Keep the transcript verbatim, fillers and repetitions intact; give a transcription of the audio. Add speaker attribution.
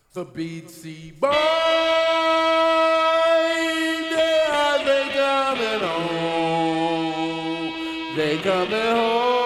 Speaker 1: The Beatsy Boys, they are they coming home, they coming home.